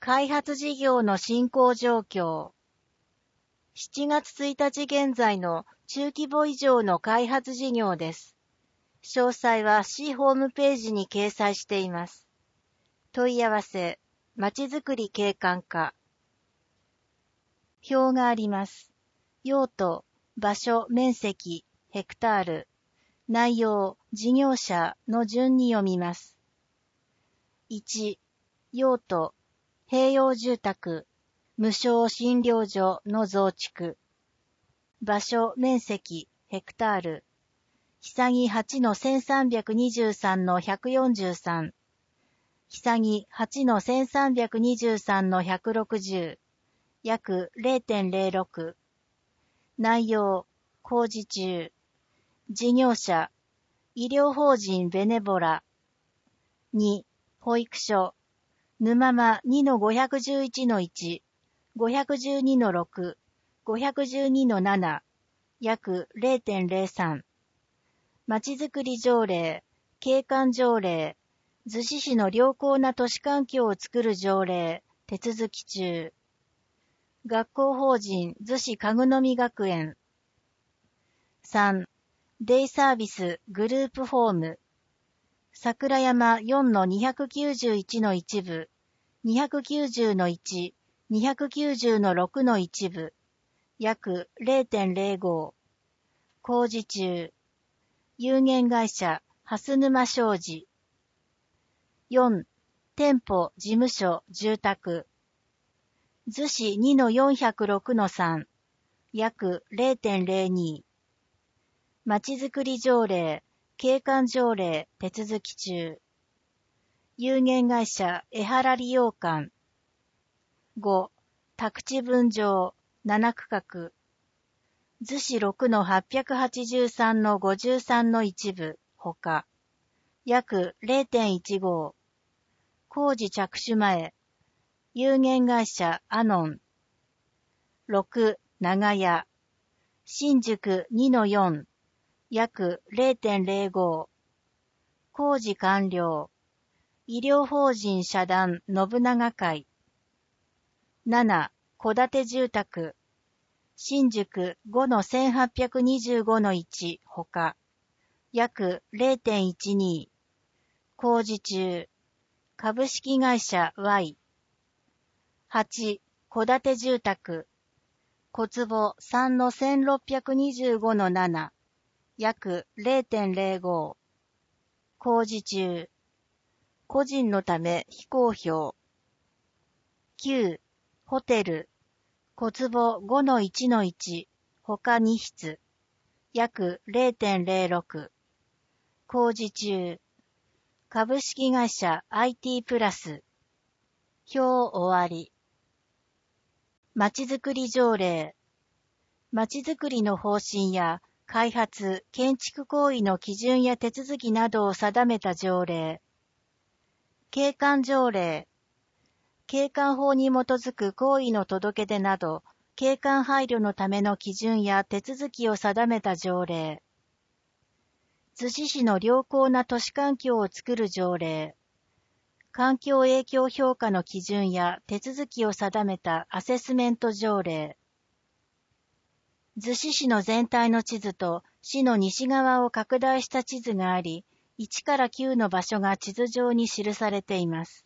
開発事業の進行状況。7月1日現在の中規模以上の開発事業です。詳細は市ホームページに掲載しています。問い合わせ、まちづくり景観課。表があります。用途、場所、面積、ヘクタール。内容、事業者の順に読みます。1、用途、併用住宅、無償診療所の増築。場所、面積、ヘクタール。久木8-1323-143。久木8-1323-160。約 0.06。内容、工事中。事業者、医療法人ベネボラ。2、保育所。沼間 2-511-1、512-6、512-7、約 0.03。まちづくり条例、景観条例、逗子市の良好な都市環境を作る条例、手続き中。学校法人逗子かぐのみ学園。3、デイサービスグループホーム。桜山 4-291 の一部、290の1、290の6の一部、約 0.05。工事中。有限会社、蓮沼商事。4、店舗、事務所、住宅。逗子 2-406 の3、約 0.02。まちづくり条例、景観条例、手続き中。有限会社、江原利用館。5、宅地分譲、7区画。逗子 6-883-53の一部、ほか。約 0.15。工事着手前。有限会社、アノン。6、長屋。新宿 2-4。約 0.05。工事完了。医療法人社団信長会。7、戸建て住宅。新宿 5-1825 の1、ほか。約 0.12。工事中。株式会社 Y。8、戸建て住宅。小坪 3-1625 の7。約 0.05。工事中。個人のため非公表。9、ホテル。小坪 5-1-1、他2室。約 0.06。工事中。株式会社 IT プラス。表終わり。まちづくり条例。まちづくりの方針や開発、建築行為の基準や手続きなどを定めた条例。景観条例。景観法に基づく行為の届け出など、景観配慮のための基準や手続きを定めた条例。逗子市の良好な都市環境を作る条例。環境影響評価の基準や手続きを定めたアセスメント条例。逗子市の全体の地図と市の西側を拡大した地図があり、1から9の場所が地図上に記されています。